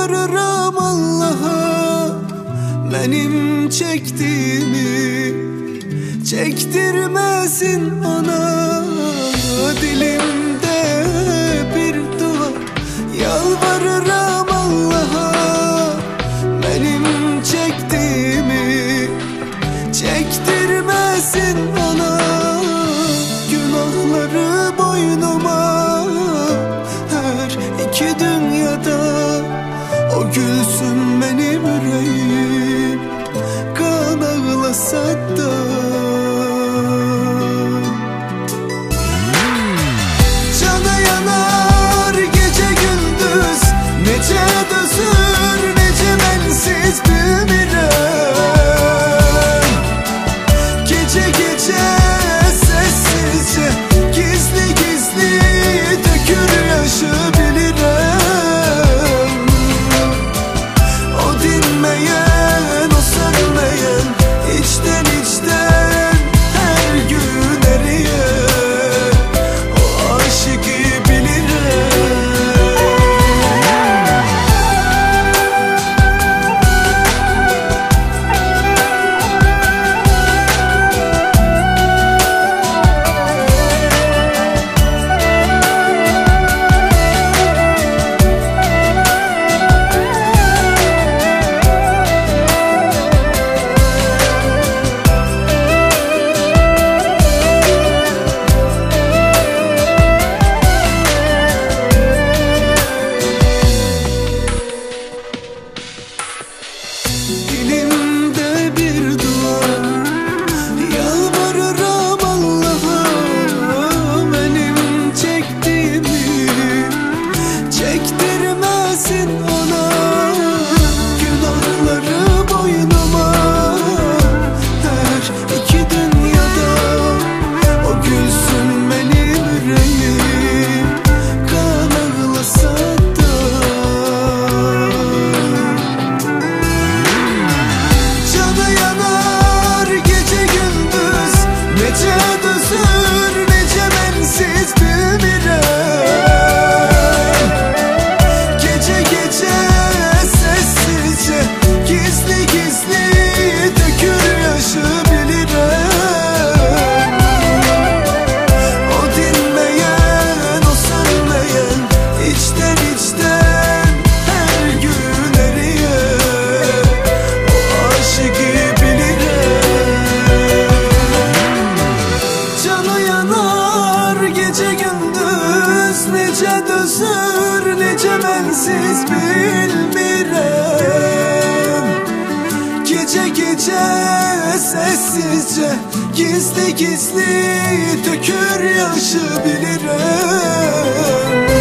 Yalvarırım Allah'a, benim çektiğimi çektirmesin ona. Dilimde bir dua, yalvarırım Allah'a, benim çektiğimi çektirmesin ona. Günahları boynuma, her iki dünyada o gülsün benim yüreğim, kan ağlasa da. Cana yanar gece gündüz, nece dözür nece bensiz bilmirem. Gece gece sessizce, gizli gizli dökür yaşı bilirim. O dinmeyen, o sönmeyen, içten içten her gün eriyen o aşıkı bilirim. Dilimde bir dua, yalvarırım Allah'a, benim çektiğimi çektirmesin ona. Günahları boynuma, her iki dünyada o gülsün benim yüreğim, kan ağlasa da. Canı yanar gece gündüz, nece dözür nece bensiz bilmirem. Gece gece sessizce, gizli gizli dökür yaşı bilirim. O dinmeyen, o sönmeyen, içten içten her gün eriyen o aşıkı bilirim. Canı yanar gece gündüz, nece dözür nece bensiz bilmirem. Gece gece sessizce, gizli gizli dökür yaşı bilirim.